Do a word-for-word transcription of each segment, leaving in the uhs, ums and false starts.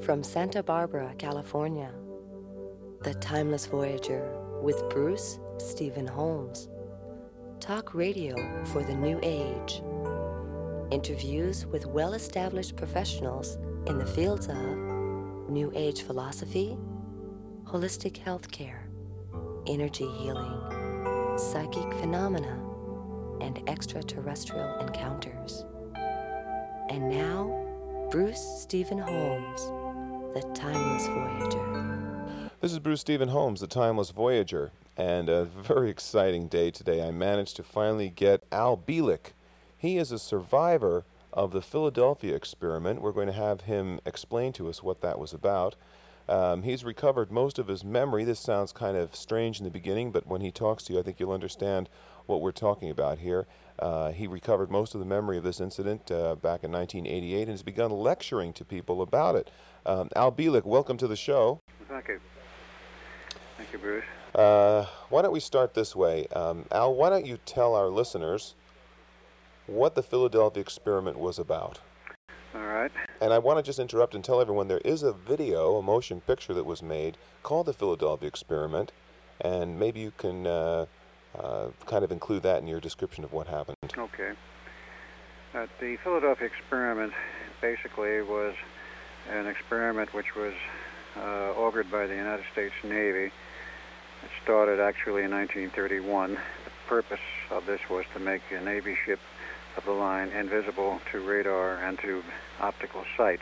From Santa Barbara, California, The Timeless Voyager with Bruce Stephen Holmes. Talk radio for the new age. Interviews with well-established professionals in the fields of New Age philosophy, holistic healthcare, energy healing, psychic phenomena, and extraterrestrial encounters. And now, Bruce Stephen Holmes, The Timeless Voyager. This is Bruce Stephen Holmes, The Timeless Voyager, and a very exciting day today. I managed to finally get Al Bielek. He is a survivor of the Philadelphia experiment. We're going to have him explain to us what that was about. Um, he's recovered most of his memory. This sounds kind of strange in the beginning, but when he talks to you, I think you'll understand what we're talking about here. Uh, he recovered most of the memory of this incident uh, back in nineteen eighty-eight and has begun lecturing to people about it. Um, Al Bielek, welcome to the show. Thank you. Thank you, Bruce. Uh, why don't we start this way? Um, Al, why don't you tell our listeners what the Philadelphia experiment was about? All right. And I want to just interrupt and tell everyone there is a video, a motion picture that was made called the Philadelphia experiment, and maybe you can uh, uh, kind of include that in your description of what happened. Okay. Uh, the Philadelphia experiment basically was an experiment which was uh, ordered by the United States Navy. It started actually in nineteen thirty-one. The purpose of this was to make a Navy ship of the line invisible to radar and to optical sight.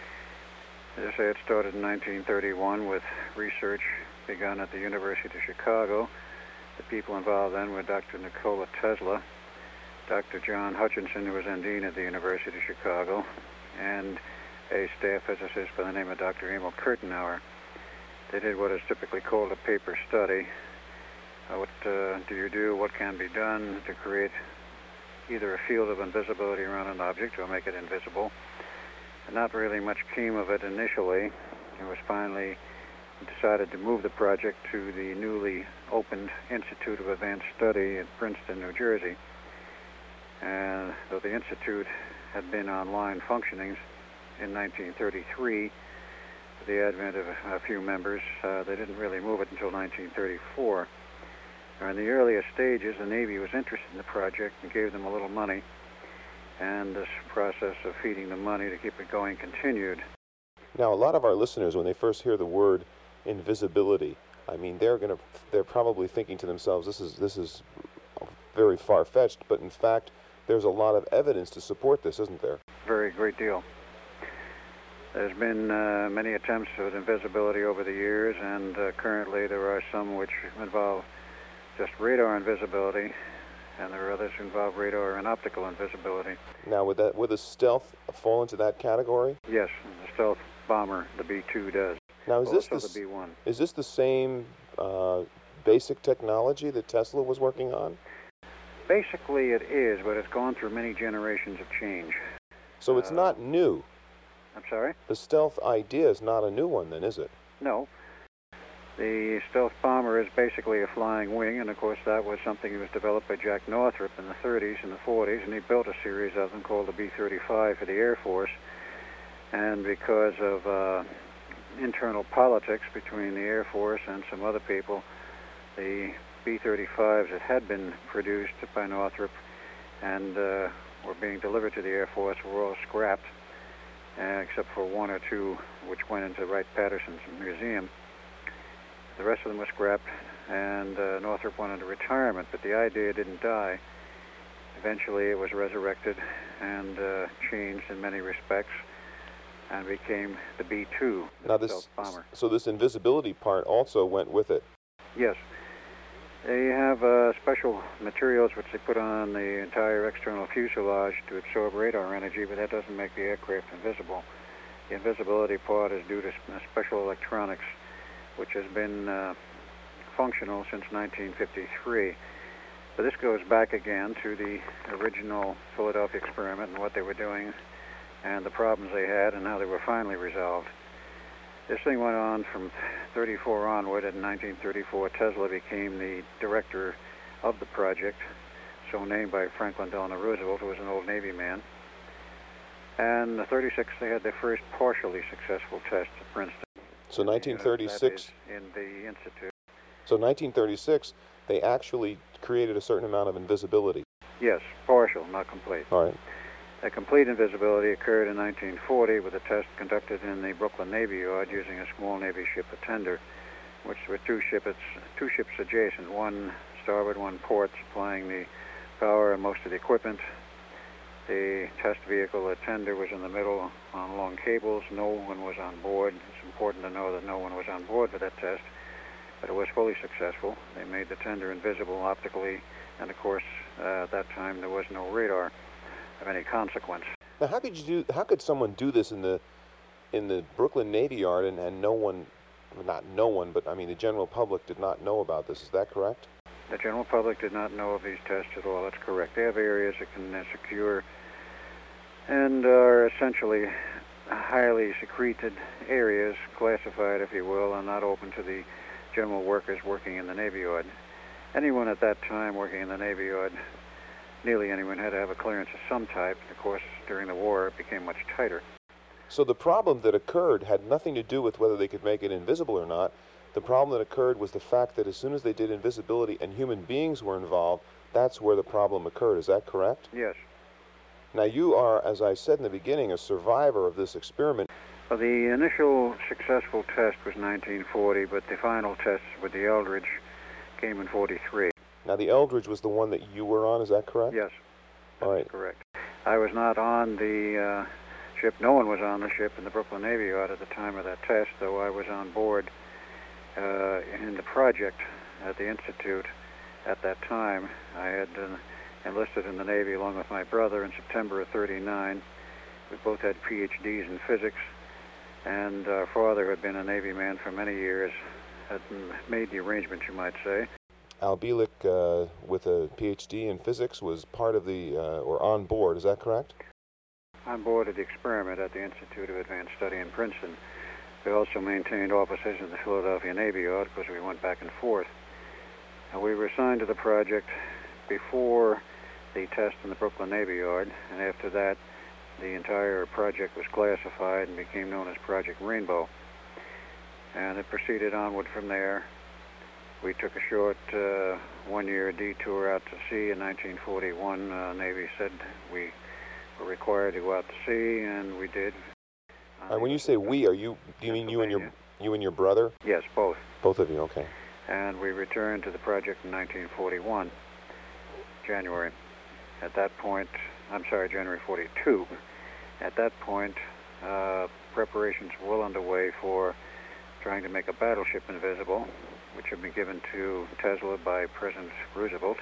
As I say, it started in nineteen thirty-one with research begun at the University of Chicago. The people involved then were Doctor Nikola Tesla, Doctor John Hutchinson, who was then dean at the University of Chicago, and a staff physicist by the name of Doctor Emil Kurtenauer. They did what is typically called a paper study. Uh, what uh, do you do? What can be done to create either a field of invisibility around an object or make it invisible? And not really much came of it initially. It was finally decided to move the project to the newly opened Institute of Advanced Study in Princeton, New Jersey. And though the Institute had been online functioning in nineteen thirty-three, with the advent of a few members, uh, they didn't really move it until nineteen thirty-four. In the earliest stages, the Navy was interested in the project and gave them a little money, and this process of feeding the money to keep it going continued. Now, a lot of our listeners, when they first hear the word invisibility, I mean, they're going to, they're probably thinking to themselves, this is this is very far-fetched, but in fact, there's a lot of evidence to support this, isn't there? Very great deal. There's been uh, many attempts at invisibility over the years, and uh, currently there are some which involve just radar invisibility, and there are others who involve radar and optical invisibility. Now, would that would the stealth fall into that category? Yes, the stealth bomber, the B two, does. Now, is also this the, the B one? Is this the same uh, basic technology that Tesla was working on? Basically, it is, but it's gone through many generations of change. So it's uh, not new. I'm sorry? The stealth idea is not a new one, then, is it? No. The stealth bomber is basically a flying wing, and of course that was something that was developed by Jack Northrop in the thirties and the forties, and he built a series of them called the B thirty-five for the Air Force. And because of uh, internal politics between the Air Force and some other people, the B thirty-fives that had been produced by Northrop and uh, were being delivered to the Air Force were all scrapped, uh, except for one or two which went into Wright-Patterson's museum. The rest of them were scrapped, and uh, Northrop went into retirement, but the idea didn't die. Eventually it was resurrected and uh, changed in many respects and became the B two, the now this, stealth bomber. So this invisibility part also went with it? Yes. They have uh, special materials which they put on the entire external fuselage to absorb radar energy, but that doesn't make the aircraft invisible. The invisibility part is due to special electronics, which has been uh, functional since nineteen fifty-three. But this goes back again to the original Philadelphia experiment and what they were doing and the problems they had and how they were finally resolved. This thing went on from thirty-four onward. In nineteen thirty-four, Tesla became the director of the project, so named by Franklin Delano Roosevelt, who was an old Navy man. And the thirty-six, they had their first partially successful test at Princeton. So nineteen thirty-six. Uh, that is in the institute. So nineteen thirty-six, they actually created a certain amount of invisibility. Yes, partial, not complete. All right. A complete invisibility occurred in nineteen forty with a test conducted in the Brooklyn Navy Yard using a small Navy ship, a tender, which were two ships, two ships adjacent, one starboard, one port, supplying the power and most of the equipment. The test vehicle, the tender, was in the middle on long cables. No one was on board. It's important to know that no one was on board for that test, but it was fully successful. They made the tender invisible optically, and of course, uh, at that time there was no radar of any consequence. Now, how could you do? How could someone do this in the in the Brooklyn Navy Yard, and, and no one, well, not no one, but I mean the general public did not know about this? Is that correct? The general public did not know of these tests at all. That's correct. They have areas that can uh, secure and are essentially highly secreted areas, classified, if you will, and not open to the general workers working in the Navy Yard. Anyone at that time working in the Navy Yard, nearly anyone, had to have a clearance of some type. Of course, during the war, it became much tighter. So the problem that occurred had nothing to do with whether they could make it invisible or not. The problem that occurred was the fact that as soon as they did invisibility and human beings were involved, that's where the problem occurred. Is that correct? Yes. Now you are, as I said in the beginning, a survivor of this experiment. Well, the initial successful test was nineteen forty, but the final test with the Eldridge came in forty-three. Now the Eldridge was the one that you were on, is that correct? Yes, that's all right. correct. I was not on the uh, ship. No one was on the ship in the Brooklyn Navy Yard at the time of that test, though I was on board uh, in the project at the Institute at that time. I had uh, enlisted in the Navy along with my brother in September of thirty-nine. We both had P H Ds in physics, and our father had been a Navy man for many years, had made the arrangements, you might say. Al Bielek, uh, with a P H D in physics, was part of the, uh, or on board, is that correct? On board of the experiment at the Institute of Advanced Study in Princeton. We also maintained offices in the Philadelphia Navy Yard because we went back and forth. And we were assigned to the project before the test in the Brooklyn Navy Yard, and after that, the entire project was classified and became known as Project Rainbow. And it proceeded onward from there. We took a short uh, one-year detour out to sea in nineteen forty-one. Uh, Navy said we were required to go out to sea, and we did. Uh, when you say we, are you? Do you mean you and your you and your brother? Yes, both. Both of you, okay. And we returned to the project in nineteen forty-one, January. At that point, I'm sorry, January forty-two. At that point, uh, preparations were well underway for trying to make a battleship invisible, which had been given to Tesla by President Roosevelt.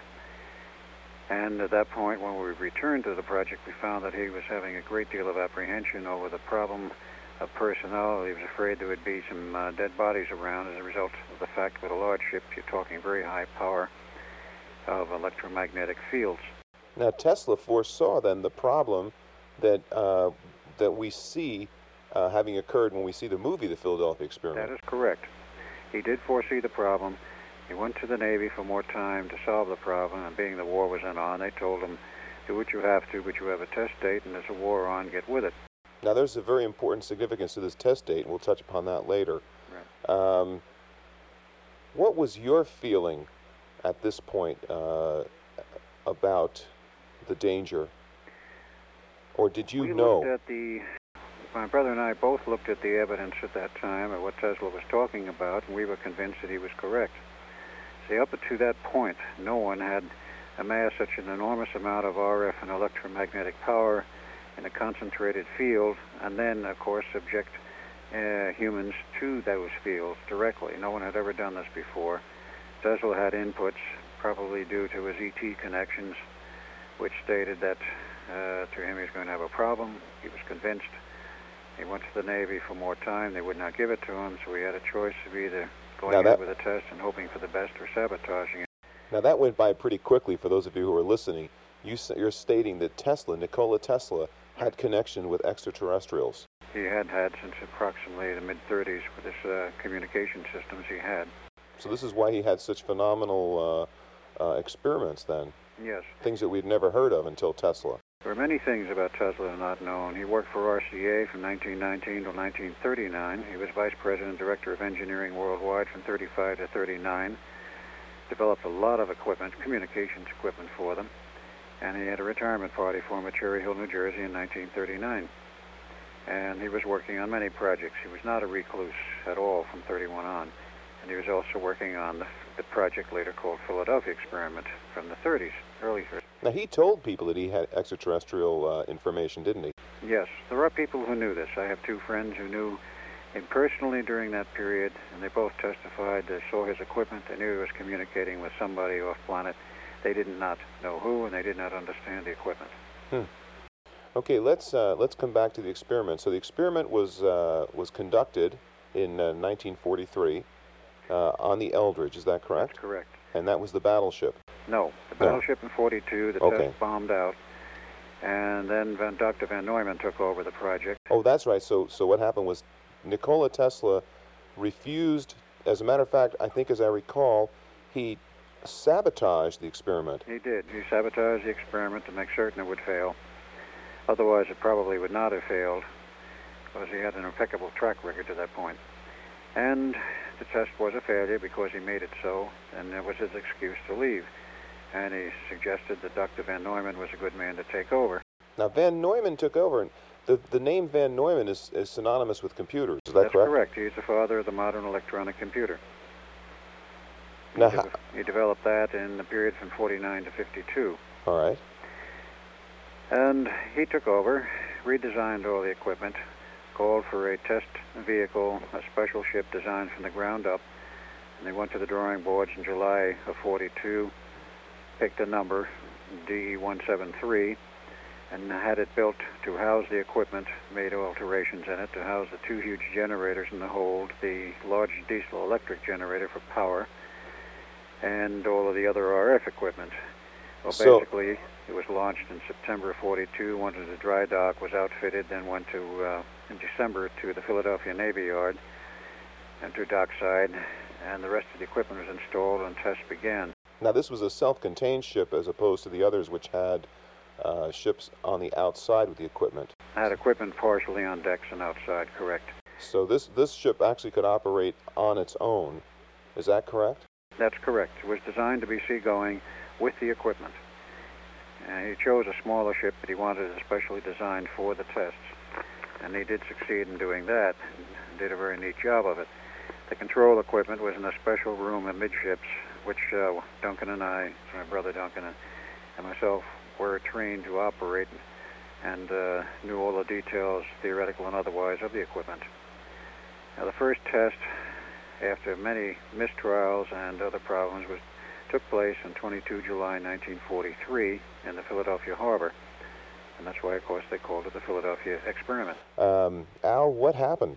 And at that point, when we returned to the project, we found that he was having a great deal of apprehension over the problem of personnel. He was afraid there would be some uh, dead bodies around as a result of the fact that a large ship, you're talking very high power of electromagnetic fields. Now, Tesla foresaw then the problem that uh, that we see uh, having occurred when we see the movie The Philadelphia Experiment. That is correct. He did foresee the problem. He went to the Navy for more time to solve the problem, and being the war was on, they told him, do what you have to, but you have a test date, and there's a war on, get with it. Now, there's a very important significance to this test date, and we'll touch upon that later. Right. Um, what was your feeling at this point uh, about the danger? Or did you we know? Looked at the, my brother and I both looked at the evidence at that time of what Tesla was talking about, and we were convinced that he was correct. See, up to that point, no one had amassed such an enormous amount of R F and electromagnetic power in a concentrated field, and then, of course, subject uh, humans to those fields directly. No one had ever done this before. Tesla had inputs, probably due to his E T connections, which stated that uh, to him he was going to have a problem. He was convinced. He went to the Navy for more time. They would not give it to him, so he had a choice of either going Now that, in with a test and hoping for the best or sabotaging it. Now that went by pretty quickly for those of you who are listening. You, you're stating that Tesla, Nikola Tesla, had connection with extraterrestrials. He had had since approximately the mid thirties with his uh, communication systems he had. So this is why he had such phenomenal uh, uh, experiments then. Yes. Things that we'd never heard of until Tesla. There are many things about Tesla not known. He worked for R C A from nineteen nineteen to nineteen thirty-nine. He was Vice President, Director of Engineering worldwide from thirty-five to thirty-nine. Developed a lot of equipment, communications equipment for them. And he had a retirement party for him at Cherry Hill, New Jersey in nineteen thirty-nine. And he was working on many projects. He was not a recluse at all from thirty-one on. And he was also working on the, the project later called Philadelphia Experiment from the thirties, early thirties. Now, he told people that he had extraterrestrial uh, information, didn't he? Yes, there are people who knew this. I have two friends who knew him personally during that period, and they both testified they saw his equipment. They knew he was communicating with somebody off planet. They did not know who, and they did not understand the equipment. Hmm. Okay, let's uh, let's come back to the experiment. So the experiment was uh, was conducted in uh, nineteen forty-three uh, on the Eldridge. Is that correct? That's correct. And that was the battleship. No, the No. battleship in forty-two. The Okay. test bombed out, and then Van, Doctor Van Neumann took over the project. Oh, that's right. So so what happened was Nikola Tesla refused. As a matter of fact, I think, as I recall, he sabotaged the experiment. He did. He sabotaged the experiment to make certain it would fail. Otherwise, it probably would not have failed, because he had an impeccable track record to that point. And the test was a failure because he made it so, and that was his excuse to leave. And he suggested that Doctor Van Neumann was a good man to take over. Now, Van Neumann took over, and the, the name Van Neumann is, is synonymous with computers. Is that That's correct? correct. He's the father of the modern electronic computer. Now, he, ho- de- he developed that in the period from forty-nine to fifty-two. all right. And he took over, redesigned all the equipment, called for a test vehicle, a special ship designed from the ground up. And they went to the drawing boards in July of forty-two, picked a number, D E one seventy-three, and had it built to house the equipment, made alterations in it to house the two huge generators in the hold, the large diesel electric generator for power, and all of the other R F equipment. Well, So- basically, it was launched in September of forty-two, went to the dry dock, was outfitted, then went to, uh, in December, to the Philadelphia Navy Yard and to dockside, and the rest of the equipment was installed and tests began. Now, this was a self-contained ship as opposed to the others, which had uh, ships on the outside with the equipment. Had equipment partially on decks and outside, correct. So this, this ship actually could operate on its own. Is that correct? That's correct. It was designed to be seagoing with the equipment. And he chose a smaller ship that he wanted especially designed for the tests. And he did succeed in doing that, and did a very neat job of it. The control equipment was in a special room amidships, which uh, Duncan and I, my brother Duncan and myself, were trained to operate and uh, knew all the details, theoretical and otherwise, of the equipment. Now, the first test, after many mistrials and other problems, was took place on the twenty-second of July nineteen forty-three in the Philadelphia harbor. And that's why, of course, they called it the Philadelphia Experiment. Um, Al, what happened?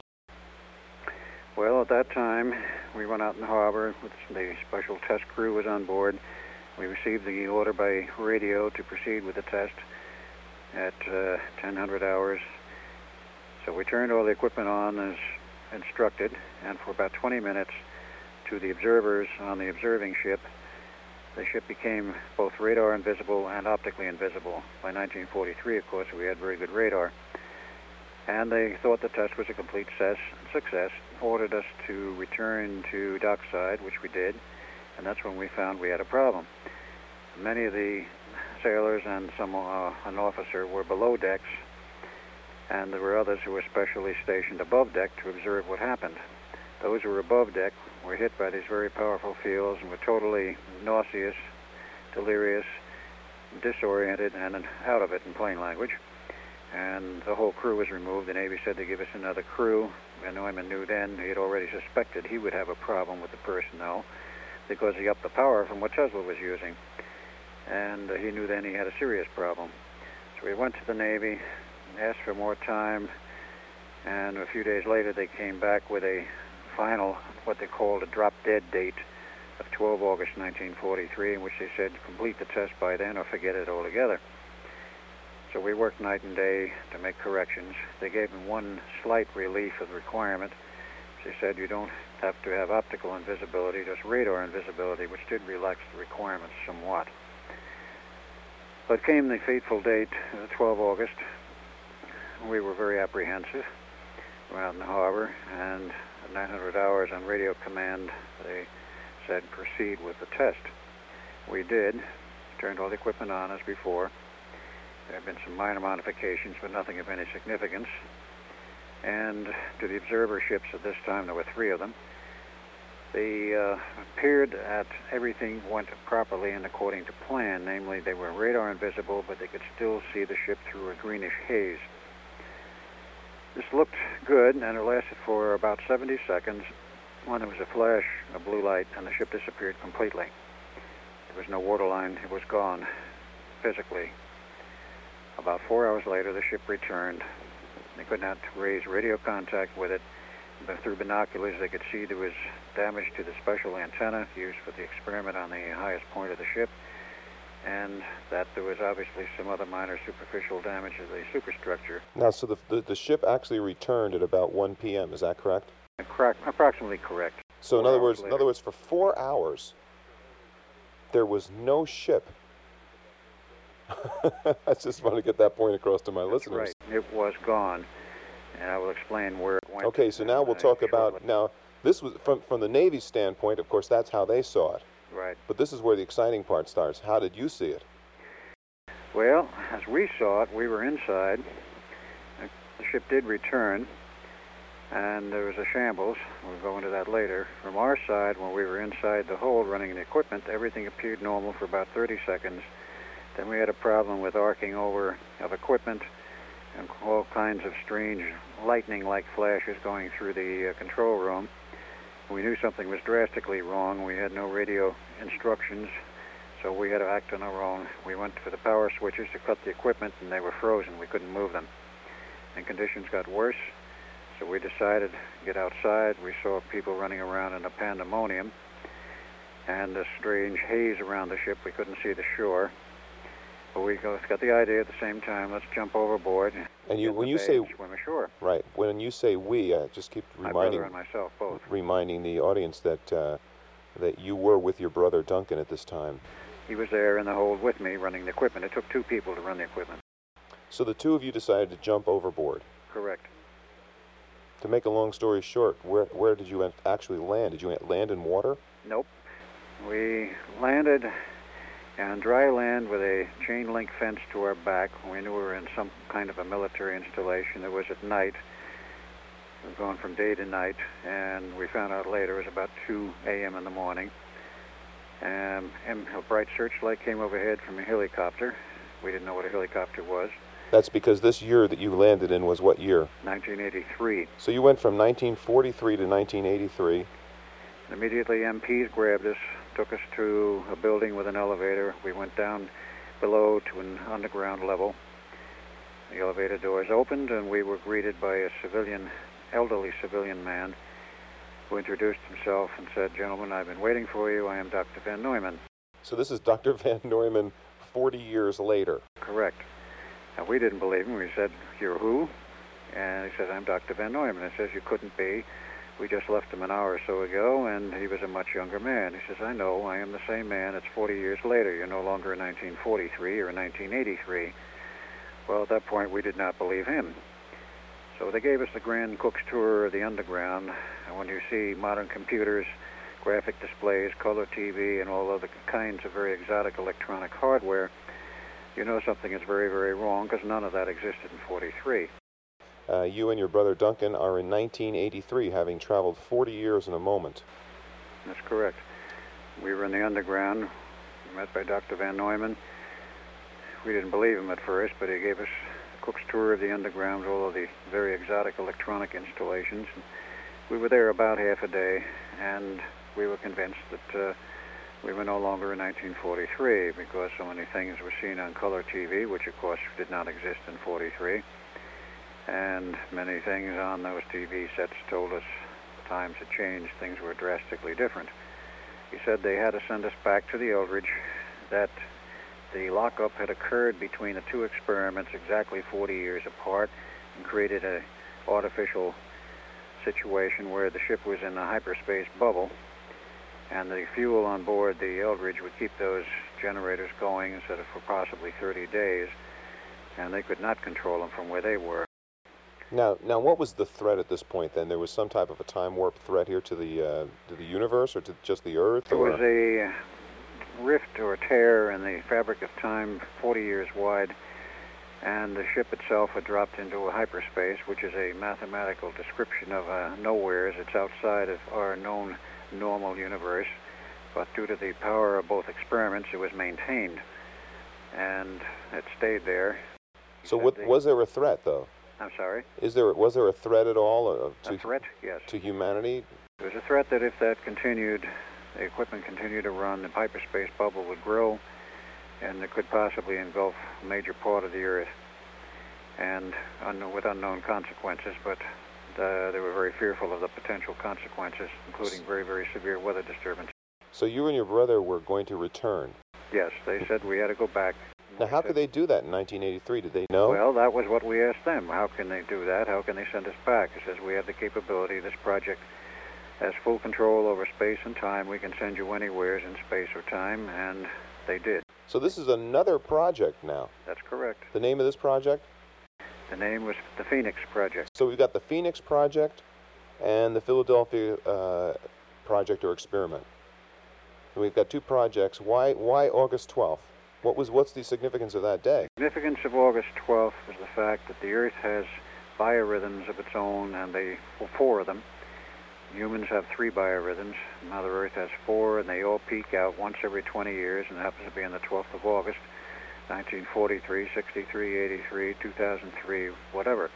Well, at that time, we went out in the harbor with the special test crew was on board. We received the order by radio to proceed with the test at uh, ten hundred hours. So we turned all the equipment on as instructed, and for about twenty minutes, to the observers on the observing ship, the ship became both radar invisible and optically invisible. By nineteen forty-three, of course, we had very good radar. And they thought the test was a complete success, success, ordered us to return to dockside, which we did, and that's when we found we had a problem. Many of the sailors and some uh, an officer were below decks, and there were others who were specially stationed above deck to observe what happened. Those who were above deck were hit by these very powerful fields and were totally nauseous, delirious, disoriented, and out of it in plain language. And the whole crew was removed. The Navy said to give us another crew. Van Neumann knew then, he had already suspected he would have a problem with the personnel because he upped the power from what Tesla was using. And uh, he knew then he had a serious problem. So we went to the Navy, asked for more time, and a few days later they came back with a final, what they called a drop-dead date of the twelfth of August nineteen forty-three, in which they said complete the test by then or forget it altogether. So we worked night and day to make corrections. They gave them one slight relief of the requirement. They said you don't have to have optical invisibility, just radar invisibility, which did relax the requirements somewhat. But came the fateful date, the twelfth of August. We were very apprehensive. We were out in the harbor, and at nine hundred hours on radio command, they said proceed with the test. We did. Turned all the equipment on as before. There have been some minor modifications, but nothing of any significance. And to the observer ships at this time, there were three of them, they uh, appeared that everything went properly and according to plan. Namely, they were radar invisible, but they could still see the ship through a greenish haze. This looked good, and it lasted for about seventy seconds when there was a flash, a blue light, and the ship disappeared completely. There was no waterline. It was gone physically. About four hours later, the ship returned. They could not raise radio contact with it, but through binoculars they could see there was damage to the special antenna used for the experiment on the highest point of the ship, and that there was obviously some other minor superficial damage of the superstructure. Now, so the, the, the ship actually returned at about one p m, is that correct? Cor- approximately correct. So in Four other hours words, in later. other words, for four hours, there was no ship. I just want to get that point across to my That's listeners. right. It was gone, and I will explain where it went. Okay, so now we'll uh, talk about, shortly. now, this was, from, from the Navy's standpoint, of course, that's how they saw it. Right. But this is where the exciting part starts. How did you see it? Well, as we saw it, we were inside. The ship did return, and there was a shambles. We'll go into that later. From our side, when we were inside the hold running the equipment, everything appeared normal for about thirty seconds. Then we had a problem with arcing over of equipment and all kinds of strange lightning-like flashes going through the uh, control room. We knew something was drastically wrong. We had no radio instructions, so we had to act on our own. We went for the power switches to cut the equipment, and they were frozen. We couldn't move them. And conditions got worse, so we decided to get outside. We saw people running around in a pandemonium and a strange haze around the ship. We couldn't see the shore. But we got the idea at the same time, let's jump overboard. And you, get in when the you bay say, and swim ashore. right, when you say we, uh, just keep My reminding, brother and myself, both. reminding the audience that uh, that you were with your brother Duncan at this time. He was there in the hold with me running the equipment. It took two people to run the equipment. So the two of you decided to jump overboard. Correct. To make a long story short, where where did you actually land? Did you land in water? Nope. We landed on dry land with a chain link fence to our back. We knew we were in some kind of a military installation. It was at night. We were going from day to night, and we found out later it was about two a m in the morning. Um, and a bright searchlight came overhead from a helicopter. We didn't know what a helicopter was. That's because this year that you landed in was what year? nineteen eighty-three. So you went from nineteen forty-three to nineteen eighty-three. Immediately M Ps grabbed us, took us to a building with an elevator. We went down below to an underground level. The elevator doors opened, and we were greeted by a civilian, elderly civilian man who introduced himself and said, "Gentlemen, I've been waiting for you. I am Doctor Van Neumann." So this is Doctor Van Neumann forty years later. Correct. Now, we didn't believe him. We said, "You're who?" And he said, "I'm Doctor Van Neumann." I says, "You couldn't be. We just left him an hour or so ago, and he was a much younger man." He says, "I know. I am the same man. It's forty years later. You're no longer in nineteen forty-three or in nineteen eighty-three. Well, at that point, we did not believe him. So they gave us the Grand Cook's tour of the underground. And when you see modern computers, graphic displays, color T V, and all other kinds of very exotic electronic hardware, you know something is very, very wrong, because none of that existed in forty-three. Uh, you and your brother Duncan are in nineteen eighty-three, having traveled forty years in a moment. That's correct. We were in the underground, met by Doctor Van Neumann. We didn't believe him at first, but he gave us a Cook's tour of the underground, all of the very exotic electronic installations. We were there about half a day, and we were convinced that uh, we were no longer in nineteen forty-three, because so many things were seen on color T V, which of course did not exist in forty-three. And many things on those T V sets told us times had changed, things were drastically different. He said they had to send us back to the Eldridge, that the lockup had occurred between the two experiments exactly forty years apart, and created an artificial situation where the ship was in a hyperspace bubble, and the fuel on board the Eldridge would keep those generators going instead of for possibly thirty days, and they could not control them from where they were. Now, now, what was the threat at this point then? There was some type of a time warp threat here to the uh, to the universe, or to just the Earth? There or? was a rift or tear in the fabric of time forty years wide, and the ship itself had dropped into a hyperspace, which is a mathematical description of uh, nowheres. It's outside of our known normal universe, but due to the power of both experiments, it was maintained, and it stayed there. So, what the, was there a threat, though? I'm sorry? Is there was there a threat at all uh, to A threat? Yes. to humanity? There was a threat that if that continued, the equipment continued to run, the hyperspace bubble would grow, and it could possibly engulf a major part of the Earth, and un- with unknown consequences. But uh, they were very fearful of the potential consequences, including very, very severe weather disturbance. So you and your brother were going to return. Yes, they said we had to go back. Now, how could they do that in nineteen eighty-three? Did they know? Well, that was what we asked them. How can they do that? How can they send us back? It says we have the capability. This project has full control over space and time. We can send you anywhere in space or time, and they did. So this is another project now. That's correct. The name of this project? The name was the Phoenix Project. So we've got the Phoenix Project and the Philadelphia uh, Project or Experiment. And we've got two projects. Why why August twelfth? What was what's the significance of that day? The significance of August twelfth was the fact that the Earth has biorhythms of its own, and they well, four of them. Humans have three biorhythms. Mother Earth has four, and they all peak out once every twenty years, and it happens to be on the twelfth of August, nineteen forty-three, sixty-three, eighty-three, two thousand three, whatever.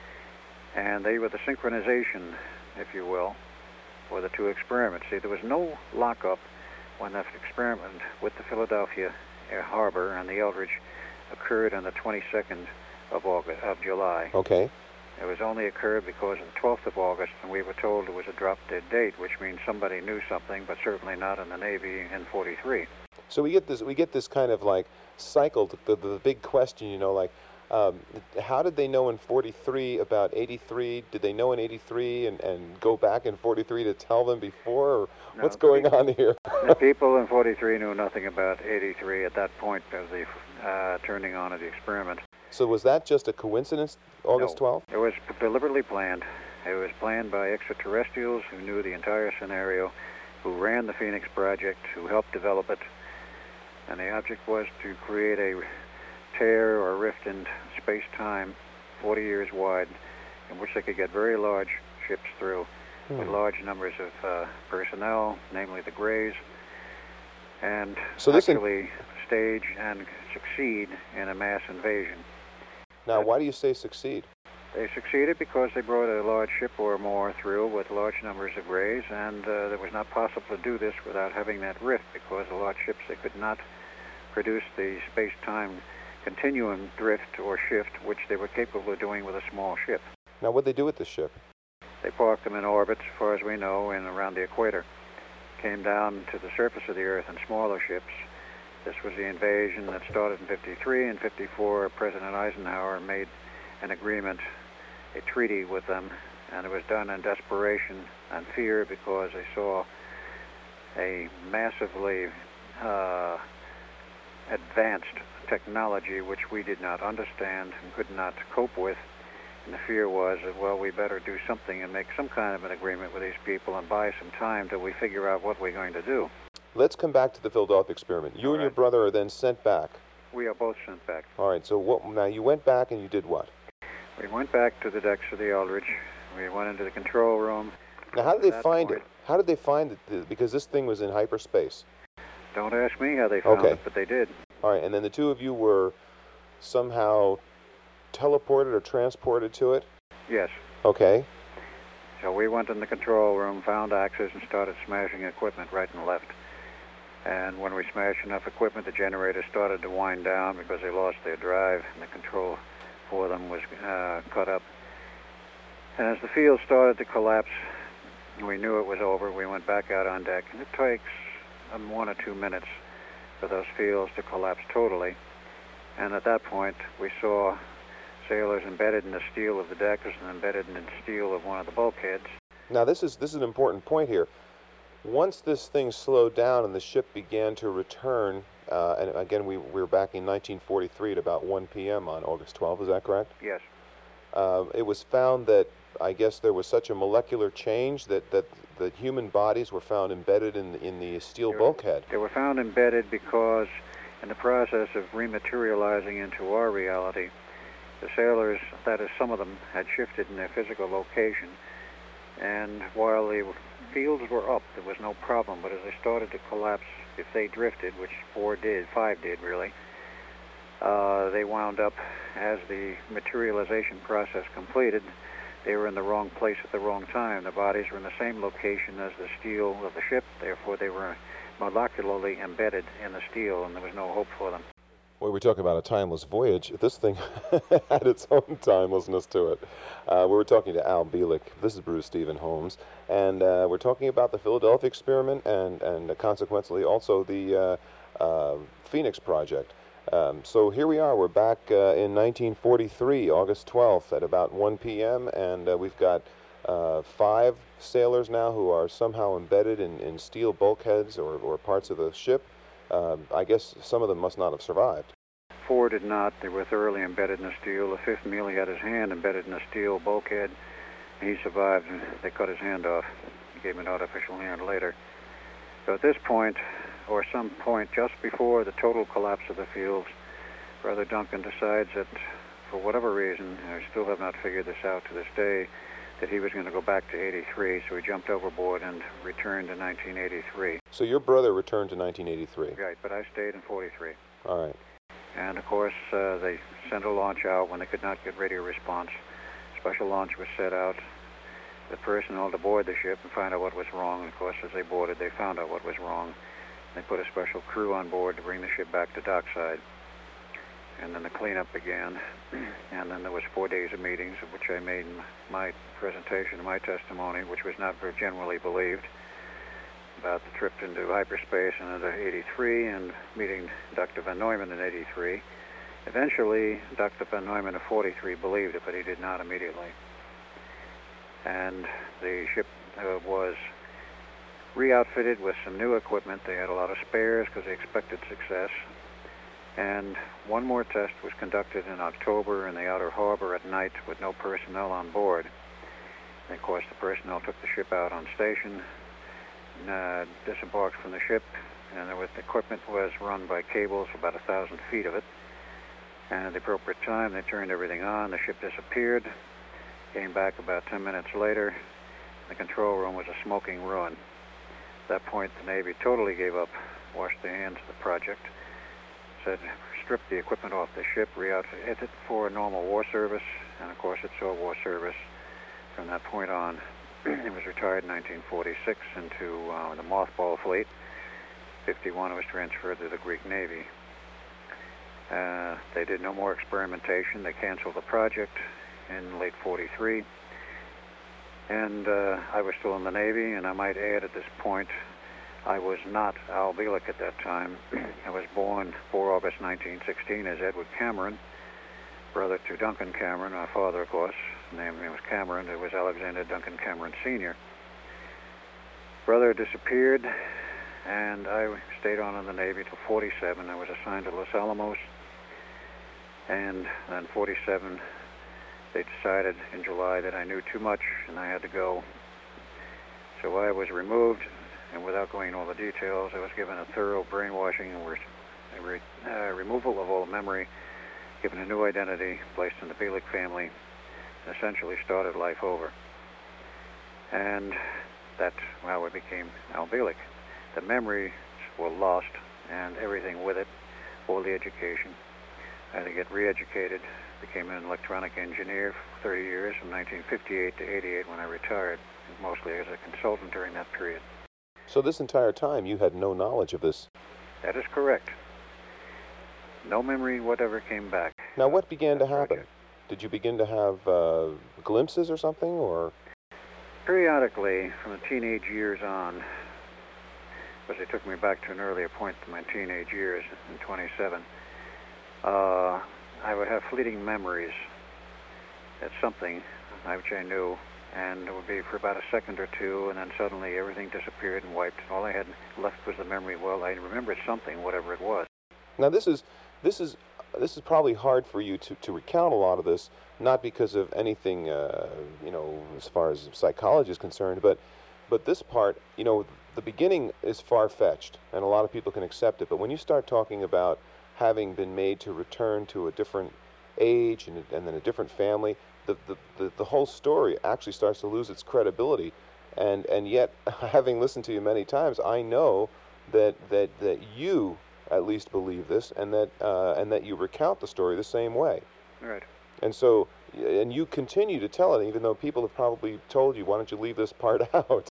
And they were the synchronization, if you will, for the two experiments. See, there was no lockup when that experiment with the Philadelphia Harbor and the Eldridge occurred on the twenty-second of August of July. Okay. It was only occurred because of the twelfth of August, and we were told it was a drop-dead date, which means somebody knew something, but certainly not in the Navy in forty-three. So we get this we get this kind of like cycle. The the, the big question, you know, like um, how did they know in forty-three about eighty-three? Did they know in eighty-three and, and go back in forty-three to tell them before? Or No, what's going people, on here? The people in forty-three knew nothing about eighty-three at that point of the uh, turning on of the experiment. So was that just a coincidence, August twelfth? No, it was deliberately planned. It was planned by extraterrestrials who knew the entire scenario, who ran the Phoenix Project, who helped develop it. And the object was to create a tear or rift in space-time forty years wide, in which they could get very large ships through hmm. with large numbers of uh, personnel, namely the Greys, and so this actually in- stage and succeed in a mass invasion. Now, why do you say succeed? They succeeded because they brought a large ship or more through with large numbers of Greys, and uh, it was not possible to do this without having that rift, because the large ships, they could not produce the space-time continuum drift or shift, which they were capable of doing with a small ship. Now, what'd they do with the ship? They parked them in orbit, as far as we know, in around the equator. Came down to the surface of the Earth in smaller ships. This was the invasion that started in fifty-three. In fifty-four, President Eisenhower made an agreement, a treaty with them, and it was done in desperation and fear because they saw a massively uh, advanced technology which we did not understand and could not cope with. And the fear was that, well, we better do something and make some kind of an agreement with these people and buy some time till we figure out what we're going to do. Let's come back to the Philadelphia experiment. You All and your right. brother are then sent back. We are both sent back. All right, so what, now you went back and you did what? We went back to the decks of the Eldridge. We went into the control room. Now, how did they At that find point- it? How did they find it? Because this thing was in hyperspace. Don't ask me how they found Okay. it, but they did. All right, and then the two of you were somehow teleported or transported to it? Yes. Okay. So we went in the control room, found axes, and started smashing equipment right and left. And when we smashed enough equipment, the generator started to wind down because they lost their drive, and the control for them was uh, cut up. And as the field started to collapse, we knew it was over. We went back out on deck, and it takes um, one or two minutes for those fields to collapse totally. And at that point, we saw sailors embedded in the steel of the deckers and embedded in the steel of one of the bulkheads. Now, this is this is an important point here. Once this thing slowed down and the ship began to return, uh, and again, we, we were back in nineteen forty-three at about one p m on August twelfth, is that correct? Yes. Uh, it was found that, I guess there was such a molecular change that, that the human bodies were found embedded in, in the steel They were- bulkhead. They were found embedded because in the process of rematerializing into our reality, the sailors, that is, some of them, had shifted in their physical location. And while the fields were up, there was no problem. But as they started to collapse, if they drifted, which four did, five did really, uh, they wound up, as the materialization process completed, they were in the wrong place at the wrong time. The bodies were in the same location as the steel of the ship, therefore they were molecularly embedded in the steel, and there was no hope for them. Well, we talk about a timeless voyage. This thing had its own timelessness to it. Uh, we were talking to Al Bielek. This is Bruce Stephen Holmes, and uh, we're talking about the Philadelphia experiment and and uh, consequently also the uh, uh, Phoenix Project. Um, so here we are. We're back uh, in nineteen forty-three, August twelfth, at about one p m, and uh, we've got uh, five sailors now who are somehow embedded in, in steel bulkheads or, or parts of the ship. Um, I guess some of them must not have survived. Four did not. They were thoroughly embedded in the steel. The fifth merely had his hand embedded in the steel bulkhead. He survived, and they cut his hand off. He gave him an artificial hand later. So at this point, or some point just before the total collapse of the fields, Brother Duncan decides that, for whatever reason, and I still have not figured this out to this day, that he was going to go back to eighty-three, so he jumped overboard and returned to nineteen eighty-three. So your brother returned to nineteen eighty-three. Right, but I stayed in forty-three. All right. And of course, uh, they sent a launch out when they could not get radio response. Special launch was set out. The personnel to board the ship and find out what was wrong. And of course, as they boarded, they found out what was wrong. They put a special crew on board to bring the ship back to dockside. And then the cleanup began. And then there was four days of meetings, of which I made my presentation, my testimony, which was not very generally believed, about the trip into hyperspace and into eighty-three, and meeting Doctor Van Neumann in eighty-three. Eventually, Doctor Van Neumann of forty-three believed it, but he did not immediately. And the ship uh, was re-outfitted with some new equipment. They had a lot of spares because they expected success. And one more test was conducted in October in the outer harbor at night with no personnel on board. And of course, the personnel took the ship out on station, and, uh, disembarked from the ship, and there was, the equipment was run by cables for about a thousand feet of it. And at the appropriate time, they turned everything on. The ship disappeared, came back about ten minutes later. The control room was a smoking ruin. At that point, the Navy totally gave up, washed their hands of the project, said strip the equipment off the ship, re-outfit it for normal war service, and of course it saw war service from that point on. It was retired in nineteen forty-six into uh, the mothball fleet. fifty-one it was transferred to the Greek Navy. Uh, they did no more experimentation. They canceled the project in late forty-three. And uh, I was still in the Navy, and I might add at this point, I was not Al Bielek at that time. I was born four August nineteen sixteen as Edward Cameron, brother to Duncan Cameron, our father, of course. His name was Cameron. It was Alexander Duncan Cameron Senior Brother disappeared, and I stayed on in the Navy till forty-seven. I was assigned to Los Alamos, and then forty-seven, they decided in July that I knew too much and I had to go. So I was removed, and without going into all the details, I was given a thorough brainwashing and re- re- uh, removal of all memory, given a new identity, placed in the Bielek family, and essentially started life over. And that's how I became Al Bielek. The memories were lost, and everything with it, all the education. I had to get re-educated, became an electronic engineer for thirty years, from nineteen fifty-eight to eighty-eight when I retired, mostly as a consultant during that period. So this entire time you had no knowledge of this. That is correct. No memory whatever came back. Now what began to That happen? project. Did you begin to have uh, glimpses or something, or? Periodically, from the teenage years on, because they took me back to an earlier point in my teenage years, in twenty-seven, uh, I would have fleeting memories at something which I knew, and it would be for about a second or two, and then suddenly everything disappeared and wiped, and all I had left was the memory, well, I remembered something, whatever it was. Now this is this is this is probably hard for you to, to recount a lot of this, not because of anything uh, you know as far as psychology is concerned, but but this part, you know, the beginning is far-fetched, and a lot of people can accept it. But when you start talking about having been made to return to a different age and, and then a different family, the, the, the, the whole story actually starts to lose its credibility. And and yet, having listened to you many times, I know that that that you at least believe this, and that uh, and that you recount the story the same way. Right. And so, and you continue to tell it, even though people have probably told you, "Why don't you leave this part out?"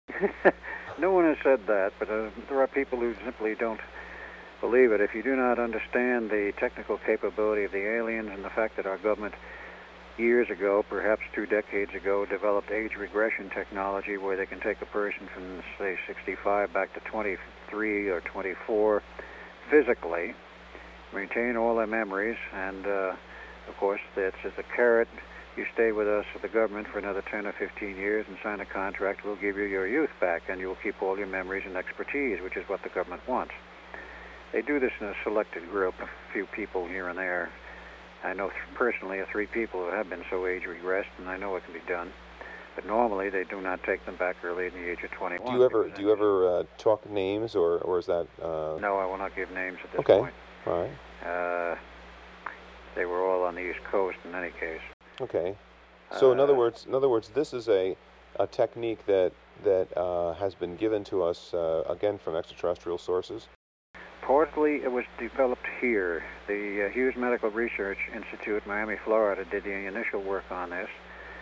No one has said that, but uh, there are people who simply don't believe it. If you do not understand the technical capability of the aliens and the fact that our government years ago, perhaps two decades ago, developed age regression technology where they can take a person from, say, sixty-five back to twenty-three or twenty-four physically, maintain all their memories, and uh, of course, that's as a carrot. You stay with us, with the government, for another ten or fifteen years and sign a contract. We'll give you your youth back, and you'll keep all your memories and expertise, which is what the government wants. They do this in a selected group, a few people here and there. I know th- personally of three people who have been so age regressed, and I know it can be done. But normally, they do not take them back early in the age of twenty-one. Do you ever do you ever uh, talk names, or or is that? Uh... No, I will not give names at this okay. point. All right. Uh, they were all on the East Coast in any case. Okay. So in other Uh, words, in other words, this is a a technique that that uh, has been given to us uh, again from extraterrestrial sources. Partly it was developed here. The uh, Hughes Medical Research Institute, Miami, Florida, did the initial work on this.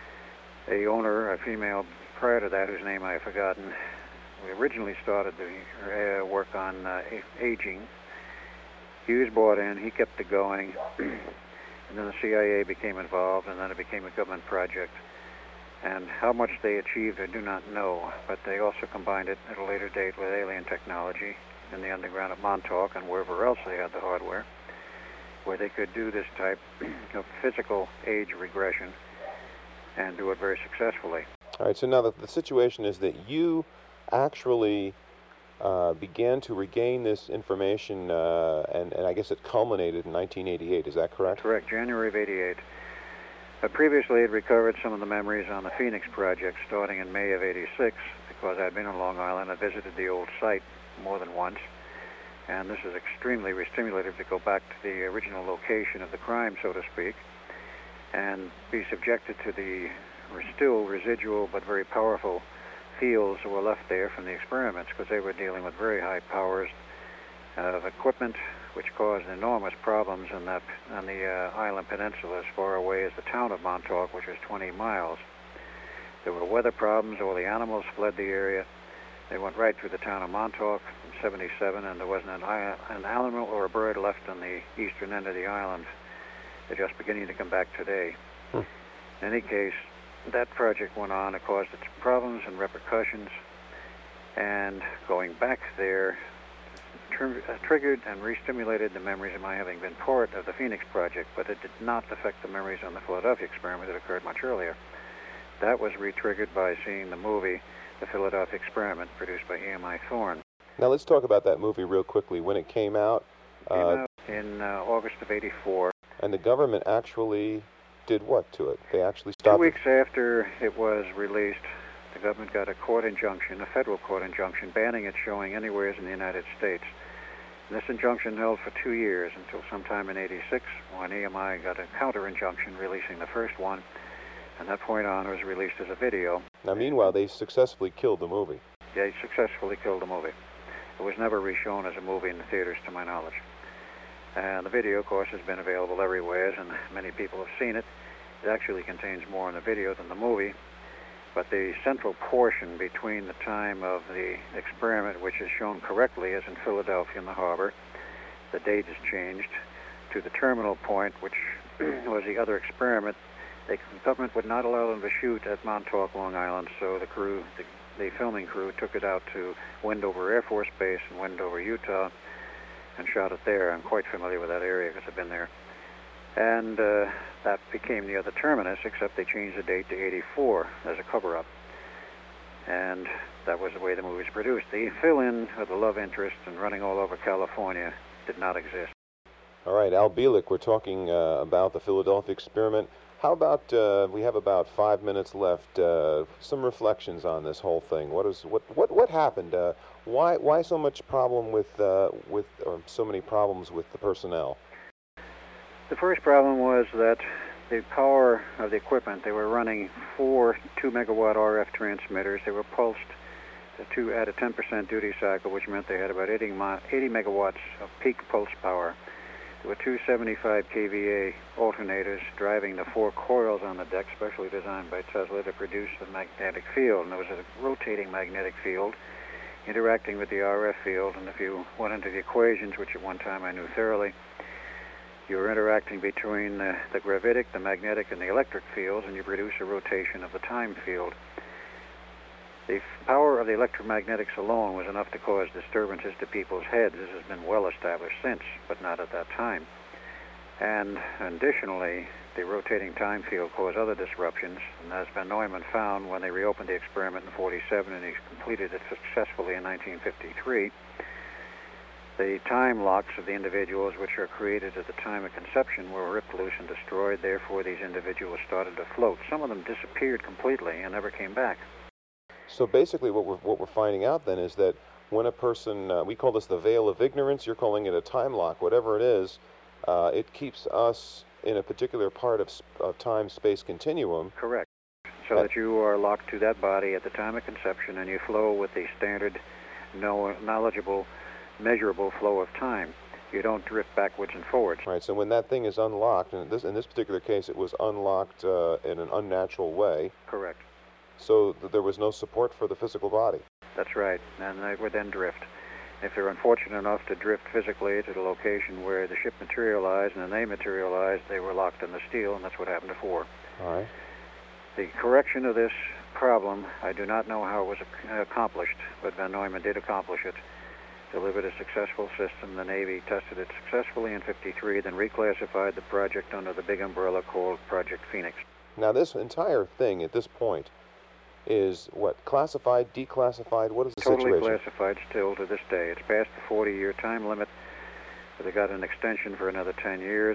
The owner, a female prior to that, whose name I have forgotten, we originally started the uh, work on uh, a- aging. Hughes bought in, he kept it going, and then the C I A became involved, and then it became a government project. And how much they achieved, I do not know, but they also combined it at a later date with alien technology in the underground at Montauk and wherever else they had the hardware, where they could do this type of physical age regression and do it very successfully. All right. So now the, the situation is that you actually uh, began to regain this information, uh, and, and I guess it culminated in nineteen eighty-eight. Is that correct? Correct, January of eighty-eight. But previously, I'd recovered some of the memories on the Phoenix project starting in May of eighty-six, because I'd been on Long Island. I visited the old site more than once, and this is extremely stimulative to go back to the original location of the crime, so to speak, and be subjected to the still residual but very powerful fields that were left there from the experiments, because they were dealing with very high powers of equipment, which caused enormous problems in that on the uh, island peninsula as far away as the town of Montauk, which was twenty miles. There were weather problems. All the animals fled the area. They went right through the town of Montauk in seventy-seven, and there wasn't an, an animal or a bird left on the eastern end of the island. They're just beginning to come back today. Hmm. In any case, that project went on. It caused its problems and repercussions, and going back there tr- uh, triggered and re-stimulated the memories of my having been part of the Phoenix project, but it did not affect the memories on the Philadelphia experiment that occurred much earlier. That was re-triggered by seeing the movie The Philadelphia Experiment, produced by E M I Thorne. Now let's talk about that movie real quickly. When it came out, It came uh, out in uh, August of eighty-four. and the government actually did what to it? They actually Two stopped. weeks after it was released, the government got a court injunction, a federal court injunction, banning it showing anywhere in the United States. And this injunction held for two years until sometime in eighty-six, when E M I got a counter injunction releasing the first one. And that point on, it was released as a video. Now, meanwhile, they successfully killed the movie. They successfully killed the movie. It was never re-shown as a movie in the theaters, to my knowledge. And the video, of course, has been available everywhere, and many people have seen it. It actually contains more in the video than the movie. But the central portion between the time of the experiment, which is shown correctly as in Philadelphia in the harbor, the date is changed, to the terminal point, which was the other experiment. The government would not allow them to shoot at Montauk, Long Island, so the crew, the, the filming crew, took it out to Wendover Air Force Base in Wendover, Utah, and shot it there. I'm quite familiar with that area because I've been there. And uh, that became the other terminus, except they changed the date to eighty-four as a cover-up. And that was the way the movie was produced. The fill-in of the love interest and running all over California did not exist. All right, Al Bielek, we're talking uh, about the Philadelphia experiment. How about, uh, we have about five minutes left, uh, some reflections on this whole thing. What is, what, what, what happened? Uh, why, why so much problem with, uh, with, or so many problems with the personnel? The first problem was that the power of the equipment, they were running four two megawatt R F transmitters. They were pulsed to at a ten percent duty cycle, which meant they had about eighty, eighty megawatts of peak pulse power. There were two seventy-five K V A alternators driving the four coils on the deck, specially designed by Tesla to produce the magnetic field. And there was a rotating magnetic field interacting with the R F field. And if you went into the equations, which at one time I knew thoroughly, you were interacting between the, the gravitic, the magnetic, and the electric fields, and you produce a rotation of the time field. The power of the electromagnetics alone was enough to cause disturbances to people's heads. This has been well established since, but not at that time. And additionally, the rotating time field caused other disruptions, and as Van Neumann found when they reopened the experiment in forty-seven, and he completed it successfully in nineteen fifty-three, the time locks of the individuals, which are created at the time of conception, were ripped loose and destroyed. Therefore, these individuals started to float. Some of them disappeared completely and never came back. So basically what we're, what we're finding out then is that when a person, uh, we call this the veil of ignorance, you're calling it a time lock, whatever it is, uh, it keeps us in a particular part of, of time-space continuum. Correct. So that, that you are locked to that body at the time of conception, and you flow with the standard, no, knowledgeable, measurable flow of time. You don't drift backwards and forwards. Right, so when that thing is unlocked, and this, in this particular case it was unlocked uh, in an unnatural way. Correct. So th there was no support for the physical body. That's right, and they would then drift. If they're unfortunate enough to drift physically to the location where the ship materialized and then they materialized, they were locked in the steel, and that's what happened to four. All right. The correction of this problem, I do not know how it was ac accomplished, but Van Neumann did accomplish it. Delivered a successful system. The Navy tested it successfully in fifty-three, then reclassified the project under the big umbrella called Project Phoenix. Now this entire thing at this point is what, classified, declassified? What is the totally situation? Totally classified still to this day. It's past the forty-year time limit, but they got an extension for another ten years,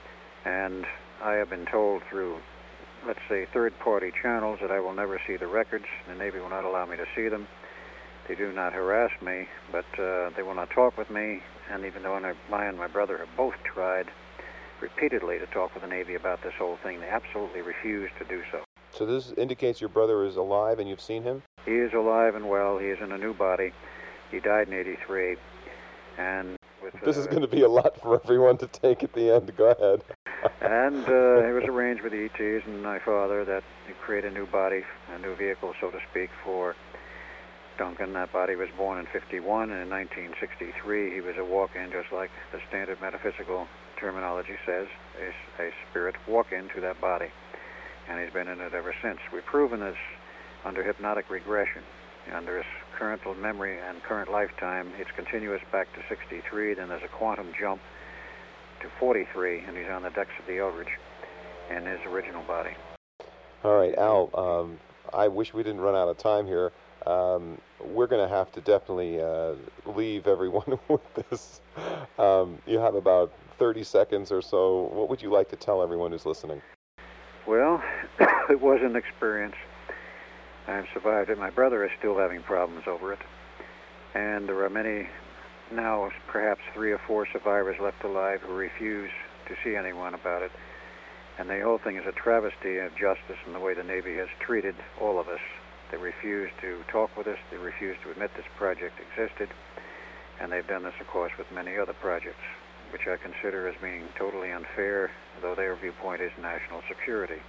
and I have been told through, let's say, third-party channels that I will never see the records. The Navy will not allow me to see them. They do not harass me, but uh, they will not talk with me, and even though I and my brother have both tried repeatedly to talk with the Navy about this whole thing, they absolutely refuse to do so. So this indicates your brother is alive and you've seen him? He is alive and well. He is in a new body. He died in eighty-three. And with, this uh, is going to be a lot for everyone to take at the end. Go ahead. And uh, it was arranged with the E Ts and my father that he create a new body, a new vehicle, so to speak, for Duncan. That body was born in fifty-one, and in nineteen sixty-three he was a walk-in, just like the standard metaphysical terminology says, a, a spirit walk-in to that body. And he's been in it ever since. We've proven this under hypnotic regression. Under his current memory and current lifetime, it's continuous back to sixty-three, then there's a quantum jump to forty-three, and he's on the decks of the Eldridge in his original body. All right, Al, um, I wish we didn't run out of time here. Um, we're going to have to definitely uh, leave everyone with this. Um, you have about thirty seconds or so. What would you like to tell everyone who's listening? Well, it was an experience. I've survived it. My brother is still having problems over it. And there are many, now perhaps three or four survivors left alive who refuse to see anyone about it. And the whole thing is a travesty of justice in the way the Navy has treated all of us. They refuse to talk with us. They refuse to admit this project existed. And they've done this, of course, with many other projects, which I consider as being totally unfair, though their viewpoint is national security.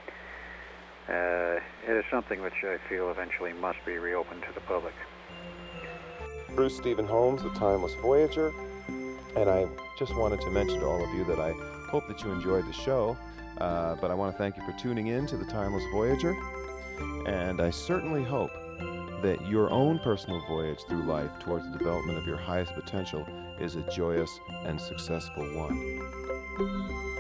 Uh, it is something which I feel eventually must be reopened to the public. Bruce Stephen Holmes, The Timeless Voyager, and I just wanted to mention to all of you that I hope that you enjoyed the show, uh, but I want to thank you for tuning in to The Timeless Voyager, and I certainly hope that your own personal voyage through life towards the development of your highest potential is a joyous and successful one.